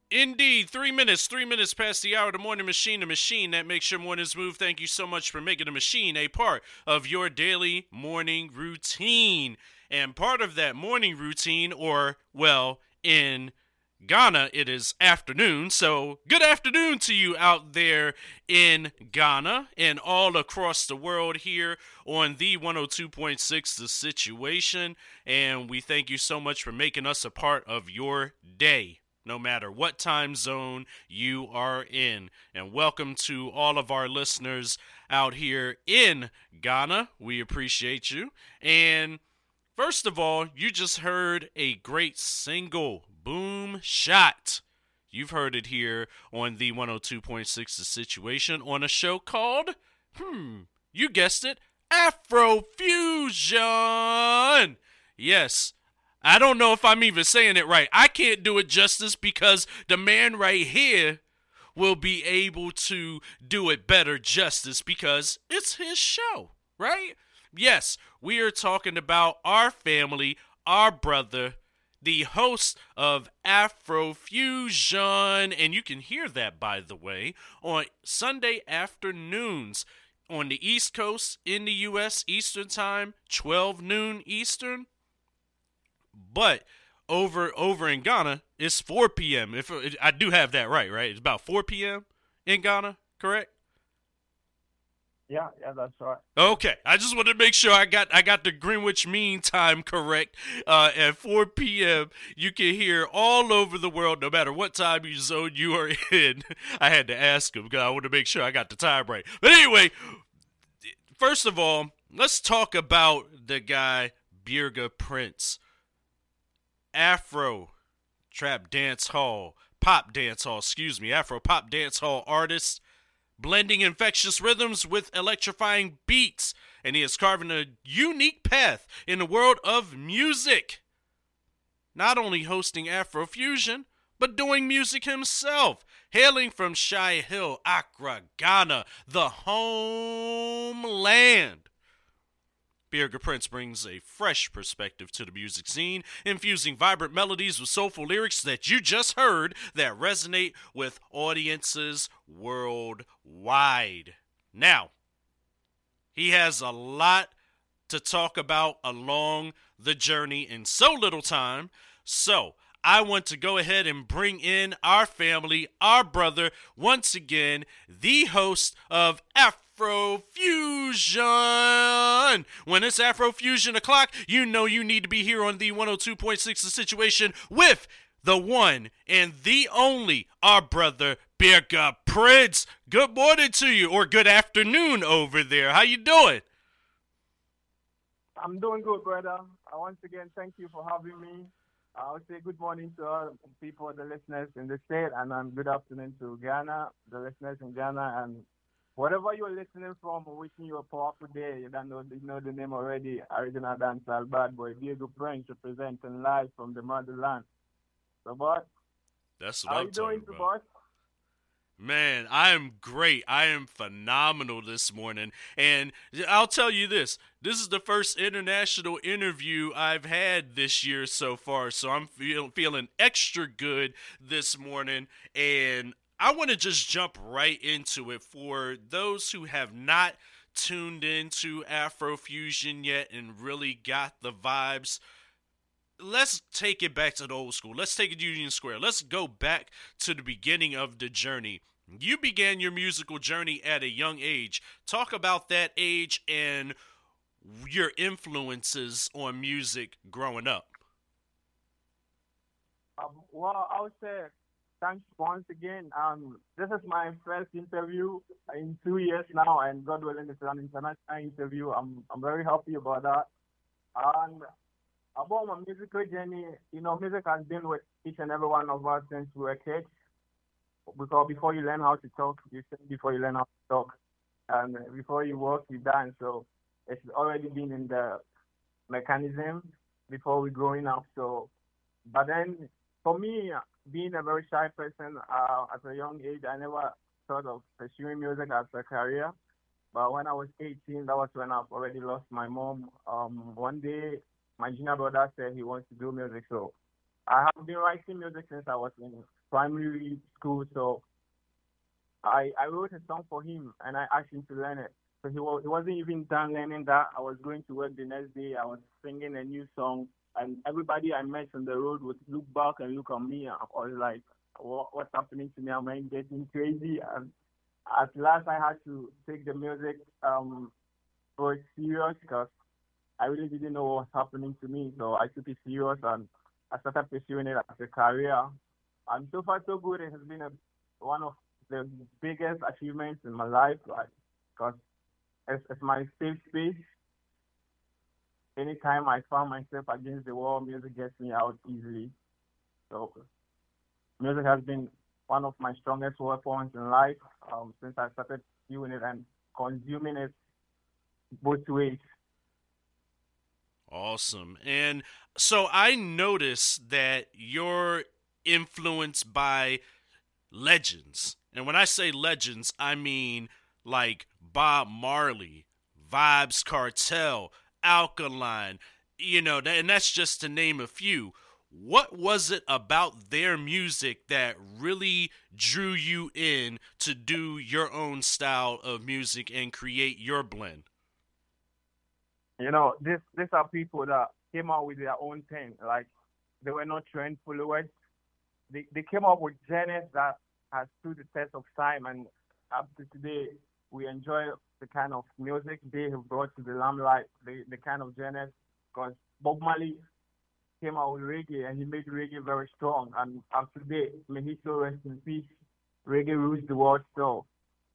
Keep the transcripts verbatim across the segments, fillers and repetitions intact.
Indeed, three minutes, three minutes past the hour of the morning machine, the machine that makes your mornings move. Thank you so much for making the machine a part of your daily morning routine. And part of that morning routine, or, well, in Ghana, it is afternoon. So, good afternoon to you out there in Ghana and all across the world here on the one oh two point six The Situation. And we thank you so much for making us a part of your day, no matter what time zone you are in. And welcome to all of our listeners out here in Ghana. We appreciate you. And first of all, you just heard a great single, Boom Shot. You've heard it here on the one oh two point six The Situation on a show called, hmm, you guessed it, Afrofusion. Yes, I don't know if I'm even saying it right. I can't do it justice because the man right here will be able to do it better justice because it's his show, right? Yes, we are talking about our family, our brother, the host of Afrofusion. And you can hear that, by the way, on Sunday afternoons on the East Coast in the U S Eastern Time, twelve noon Eastern. But over over in Ghana, it's four p.m. If I do have that right, right? It's about four p.m. in Ghana, correct? Yeah, yeah, that's right. Okay, I just wanted to make sure I got I got the Greenwich Mean Time correct. Uh, at four p.m., you can hear all over the world, no matter what time you zone you are in. I had to ask him because I wanted to make sure I got the time right. But anyway, first of all, let's talk about the guy Birga Prince. Afro trap dance hall, pop dance hall, excuse me, Afro pop dance hall artist, blending infectious rhythms with electrifying beats, and he is carving a unique path in the world of music. Not only hosting Afrofusion, but doing music himself, hailing from Shai Hill, Accra, Ghana, the homeland. Birga Prince brings a fresh perspective to the music scene, infusing vibrant melodies with soulful lyrics that you just heard that resonate with audiences worldwide. Now, he has a lot to talk about along the journey in so little time, so I want to go ahead and bring in our family, our brother, once again, the host of Afrofusion. When it's Afrofusion o'clock, you know you need to be here on the one oh two point six The Situation with the one and the only, our brother, Birga Prince. Good morning to you, or good afternoon over there. How you doing? I'm doing good, brother. Uh, once again, thank you for having me. I would say good morning to all people, the listeners in the state, and um, good afternoon to Ghana, the listeners in Ghana, and whatever you're listening from, we're wishing you a powerful day. You don't know, you know the name already, original dancehall bad boy, Diego French, representing live from the motherland. So, boss, That's what how I'm you doing, talking so, about. boss? Man, I am great. I am phenomenal this morning. And I'll tell you this, this is the first international interview I've had this year so far. So I'm feel, feeling extra good this morning. And I want to just jump right into it for those who have not tuned into Afrofusion yet and really got the vibes. Let's take it back to the old school. Let's take it Union Square. Let's go back to the beginning of the journey. You began your musical journey at a young age. Talk about that age and your influences on music growing up. Um, well, I would say thanks once again. Um, this is my first interview in two years now, and God willing, it's an international interview. I'm I'm very happy about that. And about my musical journey, you know, music has been with each and every one of us since we were kids. Because before you learn how to talk, you sing before you learn how to talk, and before you walk, you dance. So it's already been in the mechanism before we growing up. So, but then for me, being a very shy person uh, at a young age, I never thought of pursuing music as a career. But when I was eighteen, that was when I've already lost my mom. Um, one day, my junior brother said he wants to do music, so I have been writing music since I was in primary school, so I I wrote a song for him and I asked him to learn it. So he was he wasn't even done learning that. I was going to work the next day. I was singing a new song, and everybody I met on the road would look back and look at me. I was like, what, what's happening to me? Am I getting crazy? And at last, I had to take the music um for serious because I really didn't know what was happening to me. So I took it serious and I started pursuing it as a career. And so far, so good. It has been a, one of the biggest achievements in my life, like, because it's, it's my safe space. Anytime I find myself against the wall, music gets me out easily. So music has been one of my strongest weapons in life um, since I started doing it and consuming it both ways. Awesome. And so I noticed that you're influenced by legends. And when I say legends, I mean like Bob Marley, Vibes Cartel, Alkaline, you know, and that's just to name a few. What was it about their music that really drew you in to do your own style of music and create your blend? You know, this these are people that came out with their own thing. Like they were not trend followers. They they came up with genres that has stood the test of time, and up to today we enjoy the kind of music they have brought to the limelight, the the kind of genres. Because Bob Marley came out with reggae, and he made reggae very strong. And up to today, may he so rest in peace. Reggae rules the world still.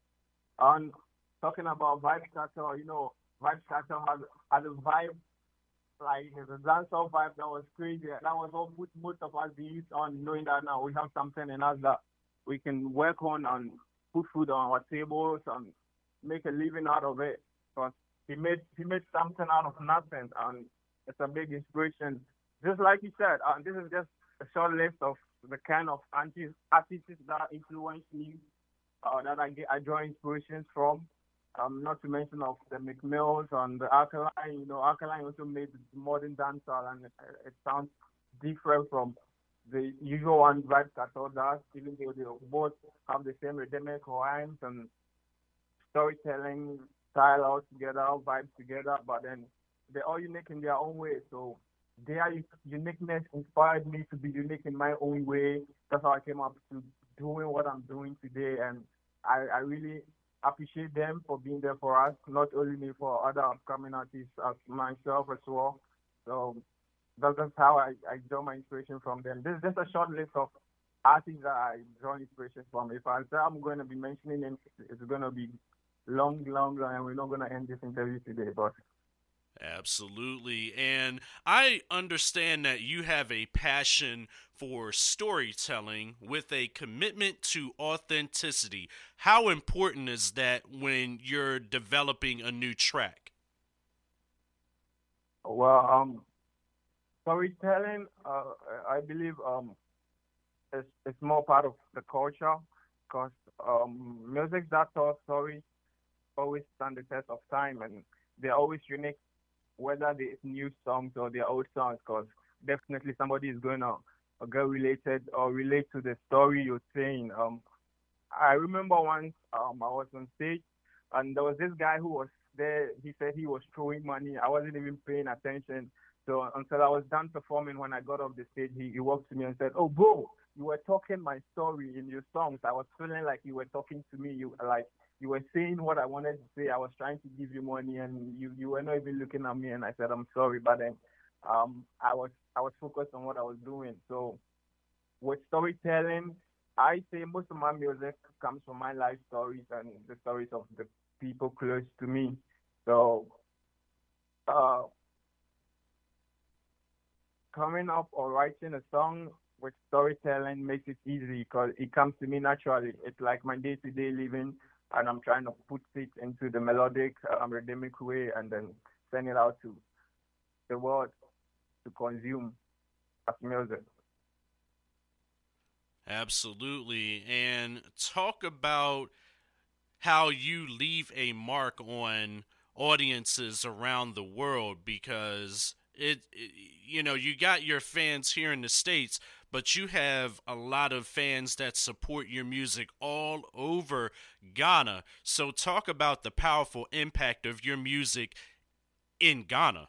And talking about Vibe Cartel, you know, Vibe Cartel had had a vibe like the dancehall vibe that was crazy. That was what put most of us the youth on, knowing that now we have something in us that we can work on and put food on our tables and make a living out of it. Because he made he made something out of nothing, and it's a big inspiration. Just like you said, uh, this is just a short list of the kind of artists artists that influence me, uh, that I get I draw inspirations from. Um, not to mention of the McMills and the Alkaline. You know, Alkaline also made modern dancehall, and it, it sounds different from the usual one Vibe Cartel does, even though they both have the same rhythmic rhymes and storytelling style all together, all vibes together, but then they're all unique in their own way. So their uniqueness inspired me to be unique in my own way. That's how I came up to doing what I'm doing today, and I, I really appreciate them for being there for us, not only me, for other upcoming artists as myself as well. So that's just how I, I draw my inspiration from them. This is just a short list of artists that I draw inspiration from. If I say I'm going to be mentioning them, it's going to be long, long, long, and we're not going to end this interview today. But Absolutely. And I understand that you have a passion for storytelling with a commitment to authenticity. How important is that when you're developing a new track? well, um, storytelling, uh, I believe, um, is is more part of the culture because um, music that tells stories always stand the test of time, and they're always unique, whether they're new songs or they're old songs, because definitely somebody is going to get related or relate to the story you're saying. Um, I remember once um, I was on stage and there was this guy who was there. He said he was throwing money. I wasn't even paying attention. So until I was done performing, when I got off the stage, he, he walked to me and said, "Oh, bro, you were talking my story in your songs. I was feeling like you were talking to me. You like you were saying what I wanted to say. I was trying to give you money, and you, you were not even looking at me." And I said, "I'm sorry," but then um, I was I was focused on what I was doing. So with storytelling, I say most of my music comes from my life stories and the stories of the people close to me. So uh, coming up or writing a song with storytelling makes it easy because it comes to me naturally. It's like my day-to-day living, and I'm trying to put it into the melodic, um, rhythmic way, and then send it out to the world to consume as music. Absolutely. And talk about how you leave a mark on audiences around the world, because it, it you know, you got your fans here in the States, but you have a lot of fans that support your music all over Ghana. So talk about the powerful impact of your music in Ghana.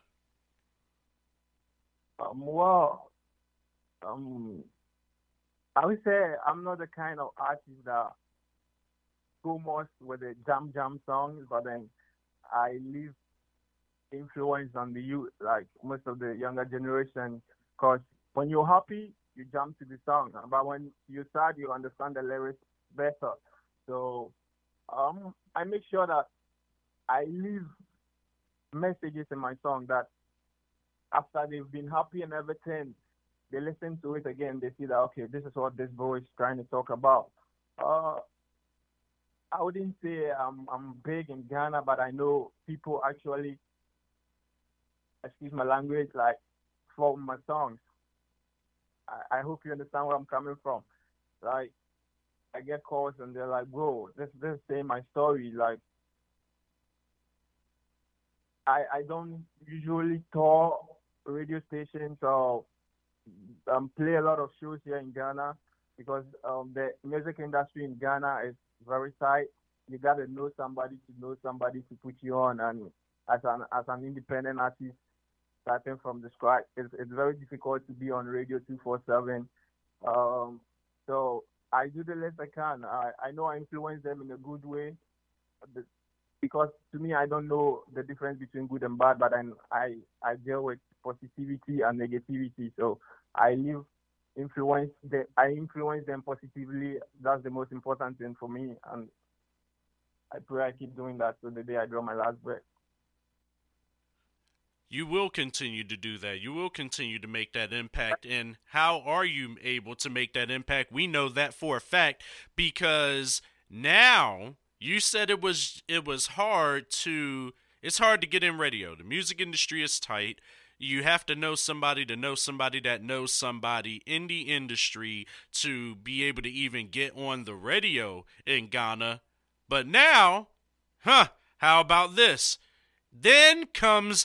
Um, well, um, I would say I'm not the kind of artist that go most with the jam jam songs, but then I leave influence on the youth, like most of the younger generation. Because when you're happy, you jump to the song, but when you're sad, you understand the lyrics better. So um, I make sure that I leave messages in my song that after they've been happy and everything, they listen to it again. They see that okay, this is what this boy is trying to talk about. Uh, I wouldn't say I'm I'm big in Ghana, but I know people actually, excuse my language, like for my songs. I, I hope you understand where I'm coming from. Like I get calls and they're like, bro, this this say my story. Like I I don't usually tour radio stations or um, play a lot of shows here in Ghana because um, the music industry in Ghana is very tight. You gotta know somebody to know somebody to put you on, and as an as an independent artist, starting from the scratch, it's it's very difficult to be on radio two four seven. Um, so I do the best I can. I I know I influence them in a good way, but- because to me I don't know the difference between good and bad, but then I I deal with positivity and negativity. So I live influence the I influence them positively. That's the most important thing for me, and I pray I keep doing that till the day I draw my last breath. You will continue to do that. You will continue to make that impact. And how are you able to make that impact? We know that for a fact because now you said it was it was hard to it's hard to get in radio. The music industry is tight. You have to know somebody to know somebody that knows somebody in the industry to be able to even get on the radio in Ghana. But now, huh, how about this? Then comes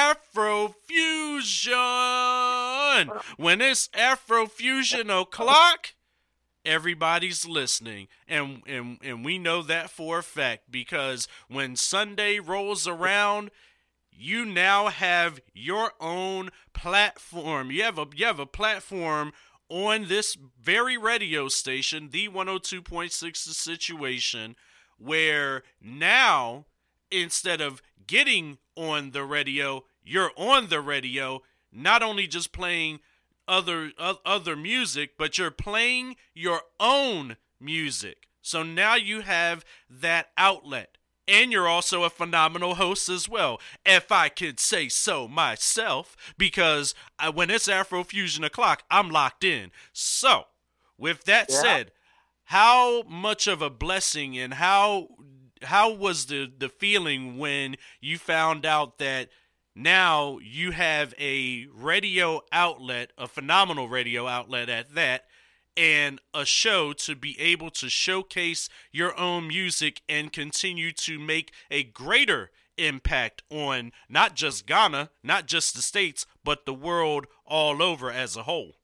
Afrofusion. When it's Afrofusion o'clock, everybody's listening. And, and, and we know that for a fact because when Sunday rolls around, you now have your own platform. You have a you have a platform on this very radio station, the one oh two point six The Situation, where now instead of getting on the radio, you're on the radio, not only just playing other uh, other music, but you're playing your own music. So now you have that outlet. And you're also a phenomenal host as well, if I could say so myself, because I, when it's Afrofusion o'clock, I'm locked in. So, with that Yeah. said, how much of a blessing and how how was the, the feeling when you found out that now you have a radio outlet, a phenomenal radio outlet at that, and a show to be able to showcase your own music and continue to make a greater impact on not just Ghana, not just the States, but the world all over as a whole?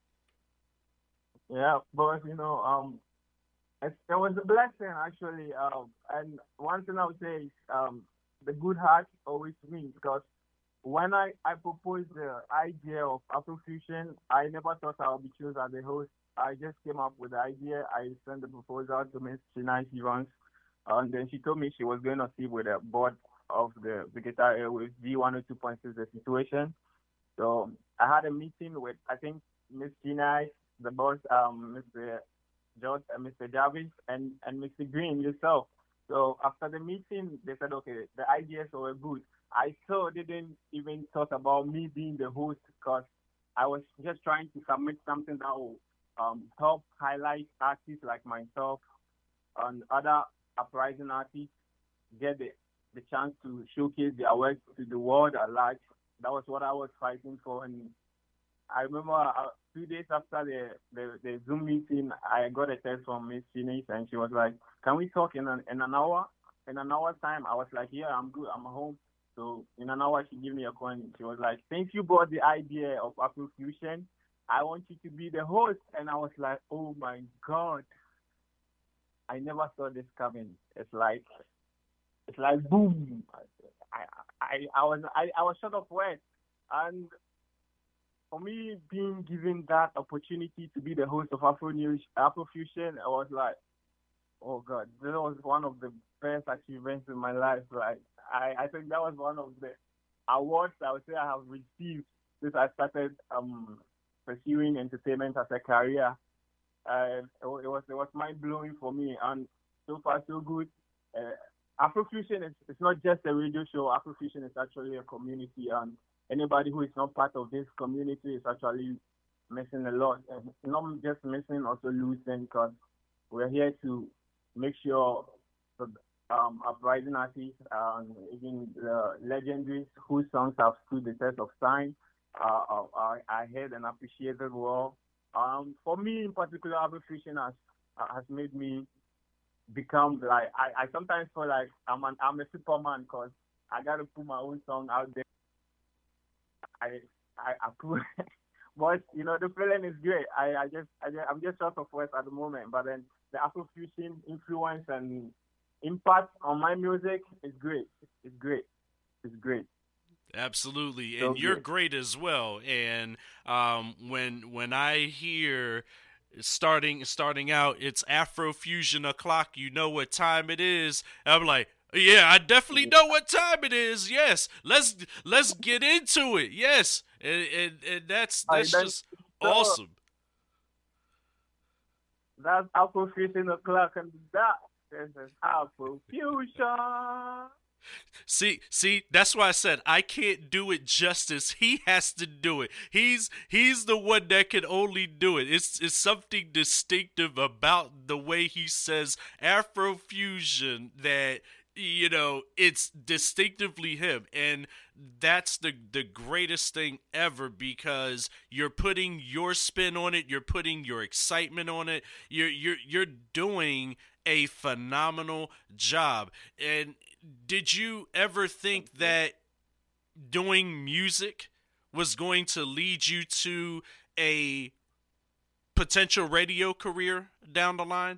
Yeah, but you know, um, it, it was a blessing actually. Um, and one thing I would say is um, the good heart always wins because when I, I proposed the idea of Afrofusion, I never thought I would be chosen as the host. I just came up with the idea. I sent the proposal to Miss China Evans, and then she told me she was going to see with the board of the Guitar Airways V one oh two point six The Situation. So I had a meeting with, I think, Miss China, the boss, um, Mister George, uh, Mister Jarvis, and, and Mister Green yourself. So after the meeting, they said, okay, the ideas were good. I still didn't even talk about me being the host because I was just trying to submit something that will um, help highlight artists like myself and other uprising artists get the, the chance to showcase their work to the world at large. That was what I was fighting for. And I remember uh, two days after the, the, the Zoom meeting, I got a text from Miss Finis, and she was like, can we talk in an, in an hour? In an hour time, I was like, yeah, I'm good. I'm home. So in an hour, she gave me a coin. She was like, "Since you brought the idea of Afrofusion, I want you to be the host." And I was like, "Oh my God, I never saw this coming." It's like it's like boom. I I I was I, I was short of words, and for me being given that opportunity to be the host of Afro News Afrofusion, I was like, oh God, that was one of the best achievements in my life. Like I, I think that was one of the awards I would say I have received since I started um pursuing entertainment as a career. Uh, it, wa- it was it was mind blowing for me, and so far so good. Uh, Afrofusion is it's not just a radio show. Afrofusion is actually a community, and anybody who is not part of this community is actually missing a lot. And not just missing, also losing, because we're here to make sure the um, uprising artists and even the legendaries whose songs have stood the test of time uh, are, are, are heard and appreciated well. Um, for me in particular, Afrofusion has uh, has made me become like I, I sometimes feel like I'm an I'm a superman because I gotta put my own song out there. I I, I put, but you know the feeling is great. I, I just I just I'm just short of words at the moment. But then the Afrofusion influence and impact on my music is great. It's great. It's great. Absolutely, So and you're great. great as well. And um, when when I hear starting starting out, it's Afrofusion o'clock. You know what time it is. I'm like, yeah, I definitely know what time it is. Yes, let's let's get into it. Yes, and and, and that's I that's then just so awesome. that's Afrofusion o'clock and that this is Afrofusion. See, see, that's why I said I can't do it justice. He has to do it. He's he's the one that can only do it. It's it's something distinctive about the way he says Afrofusion that you know it's distinctively him, and that's the the greatest thing ever because you're putting your spin on it, you're putting your excitement on it, you're you're you're doing a phenomenal job. And did you ever think that doing music was going to lead you to a potential radio career down the line?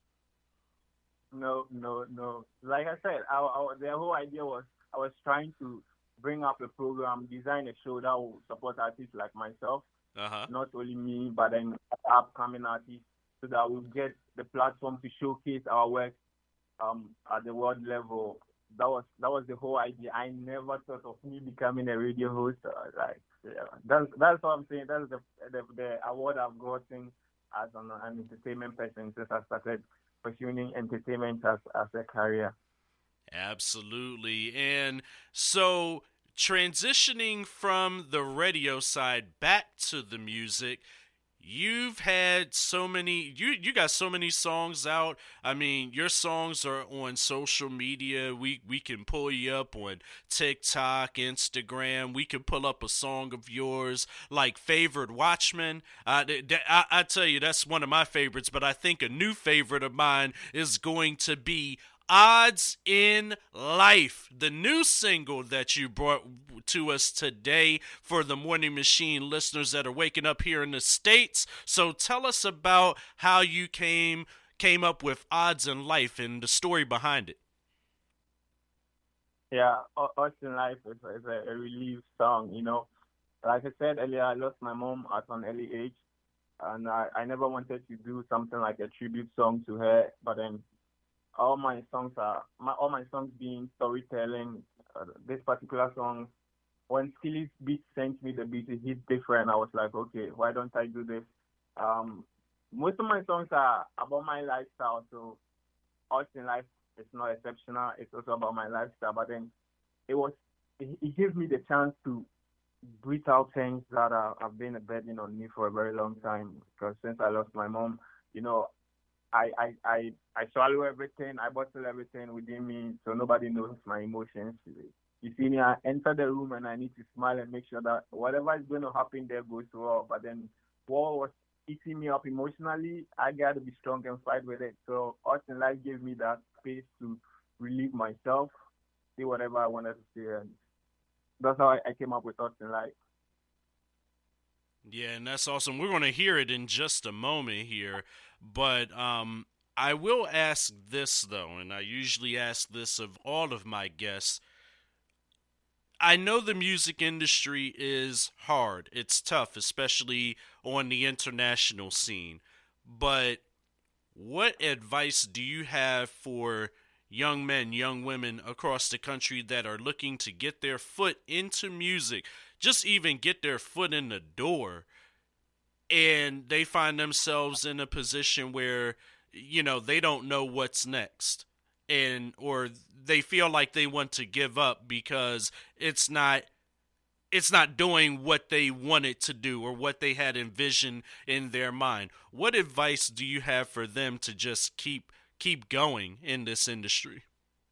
No, no, no. Like I said, our, our, the whole idea was I was trying to bring up a program, design a show that will support artists like myself, Uh huh. not only me, but then upcoming artists, so that we'll get the platform to showcase our work um, at the world level. That was that was the whole idea. I never thought of me becoming a radio host. Uh, like yeah, that's that's what I'm saying. That's the the, the award I've gotten as an, an entertainment person since I started pursuing entertainment as as a career. Absolutely. And so transitioning from the radio side back to the music, you've had so many you you got so many songs out. I mean, your songs are on social media. We we can pull you up on TikTok, Instagram. We can pull up a song of yours like Favored Watchman. uh, th- th- I, I tell you, that's one of my favorites, but I think a new favorite of mine is going to be Odds in Life, the new single that you brought to us today for the Morning Machine listeners that are waking up here in the States. So tell us about how you came came up with Odds in Life and the story behind it. Yeah, Us in Life is, is a, a relief song. You know, like I said earlier, I lost my mom at an early age, and I, I never wanted to do something like a tribute song to her. But then all my songs are my all my songs being storytelling. Uh, this particular song, when Skilly's beat sent me the beat, it hit different. I was like, okay, why don't I do this? Um, most of my songs are about my lifestyle, so Us in Life is not exceptional. It's also about my lifestyle, but then it was it, it gives me the chance to breathe out things that are, have been a burden on me for a very long time. Because since I lost my mom, you know, I, I, I, I swallow everything, I bottle everything within me so nobody knows my emotions. You see me, I enter the room and I need to smile and make sure that whatever is going to happen there goes well. But then what was eating me up emotionally, I got to be strong and fight with it. So Us in Life gave me that space to relieve myself, say whatever I wanted to say, and that's how I, I came up with Austin Life. Yeah, and that's awesome. We're going to hear it in just a moment here, but um, I will ask this, though, and I usually ask this of all of my guests. I know the music industry is hard. It's tough, especially on the international scene. But what advice do you have for young men, young women across the country that are looking to get their foot into music, just even get their foot in the door, and they find themselves in a position where, you know, they don't know what's next, and or they feel like they want to give up because it's not it's not doing what they wanted to do or what they had envisioned in their mind. What advice do you have for them to just keep keep going in this industry?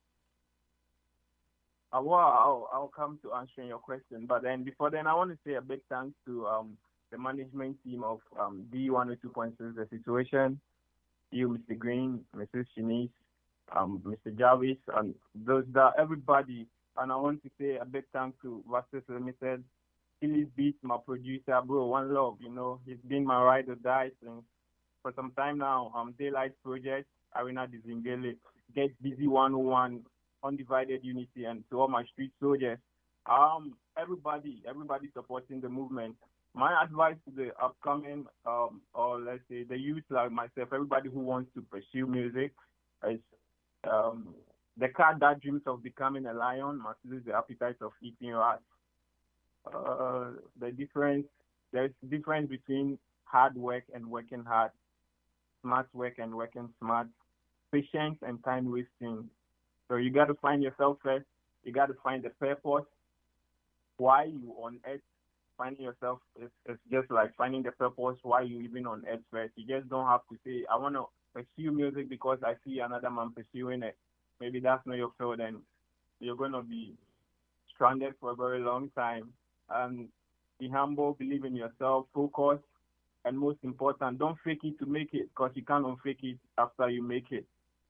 Uh, well, I'll, I'll come to answering your question, but then before then, I want to say a big thanks to um, the management team of um, D one oh two point six The Situation, you, Mister Green, Missus Shanice, um, Mister Jarvis, and those that everybody. And I want to say a big thanks to Vastus Limited, Phillies Beats, my producer, bro, One Love. You know, he's been my ride or die since for some time now. Um, Daylight Project, Arena Dizingele, Get Busy one oh one, Undivided Unity, and to all my street soldiers. Um, everybody, everybody supporting the movement. My advice to the upcoming, um, or let's say the youth like myself, everybody who wants to pursue music, is um, the cat that dreams of becoming a lion must lose the appetite of eating rats. Uh, the difference, there's difference between hard work and working hard, smart work and working smart, patience and time wasting. So you got to find yourself first. You got to find the purpose. Why you on earth? Finding yourself is, is just like finding the purpose why you even on earth first. You just don't have to say, I want to pursue music because I see another man pursuing it. Maybe that's not your field, and you're going to be stranded for a very long time. And be humble, believe in yourself, focus, and most important, don't fake it to make it, because you can't unfake it after you make it.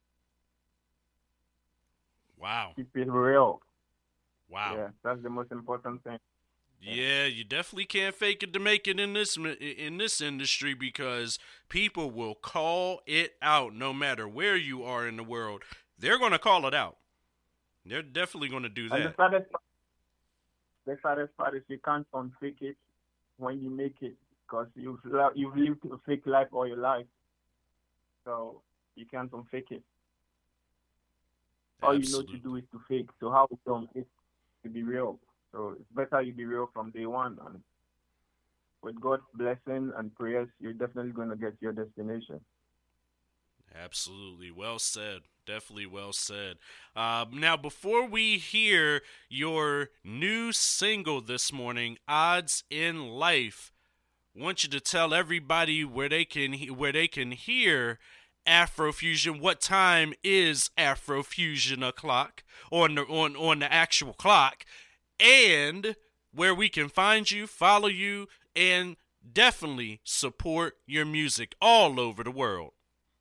Wow. Keep it real. Wow. Yeah, that's the most important thing. Yeah, you definitely can't fake it to make it in this in this industry, because people will call it out no matter where you are in the world. They're going to call it out. They're definitely going to do that. And the saddest, the saddest part is you can't unfake it when you make it, because you've you've lived a fake life all your life, so you can't unfake it. All Absolutely. you know to do is to fake. So how come it's to be real? So it's better you be real from day one, and with God's blessing and prayers, you're definitely going to get your destination. Absolutely. Well said. Definitely well said. Uh, now, before we hear your new single this morning, Odds in Life, I want you to tell everybody where they can where they can hear Afrofusion. What time is Afrofusion o'clock on the on on the actual clock, and where we can find you, follow you, and definitely support your music all over the world.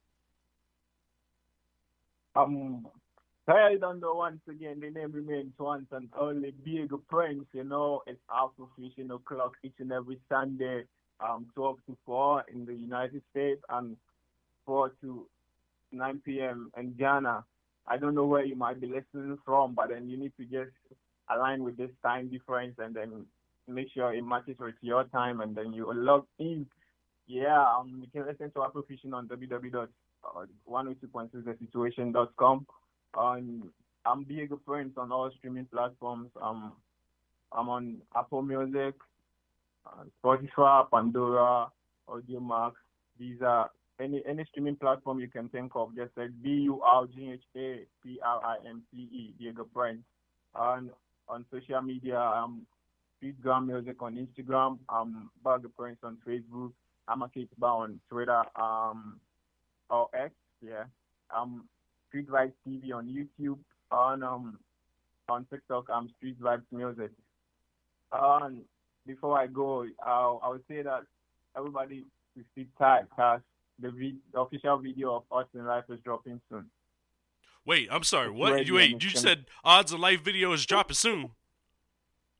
Um, I don't know, once again, the name remains once and only Big Prince. You know, it's Afrofusion o'clock each and every Sunday, um, twelve to four in the United States and four to nine p.m. in Ghana. I don't know where you might be listening from, but then you need to just align with this time difference and then make sure it matches with your time, and then you log in. Yeah, um, you can listen to Afrofusion on w w w dot one oh two point six the situation dot com. Um, I'm Diego Prince on all streaming platforms. Um, I'm on Apple Music, uh, Spotify, Pandora, AudioMax. These are any any streaming platform you can think of. Just like B U R G H A P R I N C E, Diego Prince. And on social media, I'm Streetgram Music on Instagram. I'm Bugger Prince on Facebook. I'm a Kate Bar on Twitter. Um. Or X, yeah. Um, Street Vibes T V on YouTube. On um, on TikTok, I'm Street Vibes Music. Um, before I go, I'll, I would say that everybody to sit tight, because the, vid- the official video of Austin Life is dropping soon. Wait, I'm sorry. It's what? ready You wait. and You it's said Odds of Life video is dropping soon.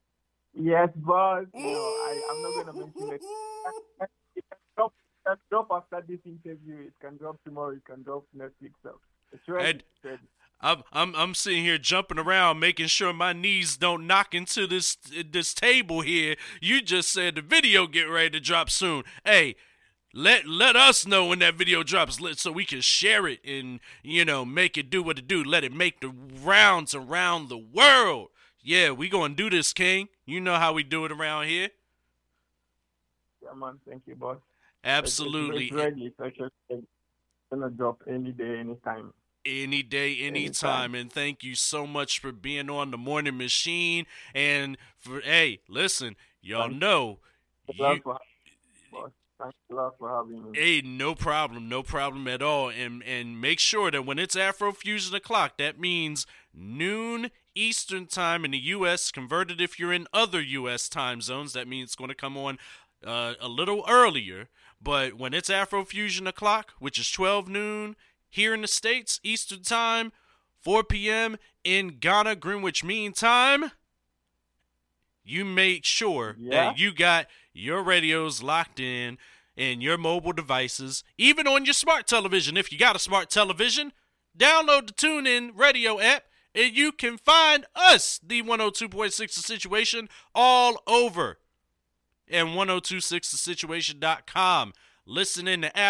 Yes, boss. You know, I, I'm not gonna mention it. It can drop, it can drop after this interview. It can drop tomorrow. It can drop next week. So it's ready. And It's ready. I'm I'm I'm sitting here jumping around, making sure my knees don't knock into this this table here. You just said the video get ready to drop soon. Hey, let let us know when that video drops, let, so we can share it and you know make it do what it do. Let it make the rounds around the world. Yeah, we gonna do this, King. You know how we do it around here. Yeah, man. Thank you, boss. It's, it's, Absolutely. it's ready. It's actually ready. It's gonna drop any day, anytime. Any day, anytime. Anytime. And thank you so much for being on the Morning Machine. And for hey, listen, y'all Thanks know a lot you. for boss. Thanks a lot for having me. Hey, no problem, no problem at all. And and make sure that when it's Afrofusion o'clock, that means noon Eastern time in the U S. Converted if you're in other U S time zones, that means it's going to come on uh, a little earlier. But when it's Afrofusion o'clock, which is twelve noon here in the States, Eastern time, four p.m. in Ghana, Greenwich Mean Time, you make sure Yeah. that you got your radios locked in and your mobile devices, even on your smart television. If you got a smart television, download the TuneIn radio app, and you can find us, the one oh two point six The Situation, all over. And ten twenty-six the situation dot com. Listen in to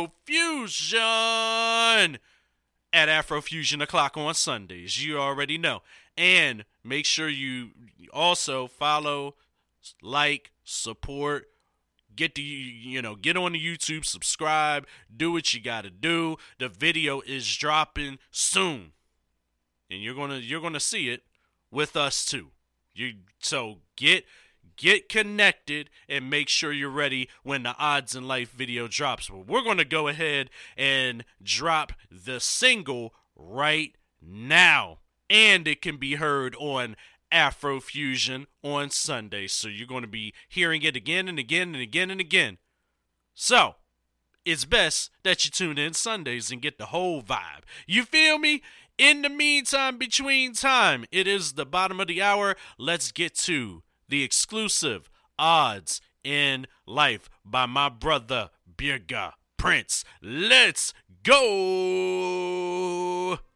Afrofusion at Afrofusion o'clock on Sundays. You already know. And make sure you also follow, like, support, get the you know, get on the YouTube, subscribe, do what you gotta do. The video is dropping soon. And you're gonna you're gonna see it with us too. You so get Get connected and make sure you're ready when the Odds in Life video drops. Well, we're going to go ahead and drop the single right now. And it can be heard on Afrofusion on Sunday. So you're going to be hearing it again and again and again and again. So it's best that you tune in Sundays and get the whole vibe. You feel me? In the meantime, between time, it is the bottom of the hour. Let's get to the exclusive Odds in Life by my brother Birga Prince. Let's go!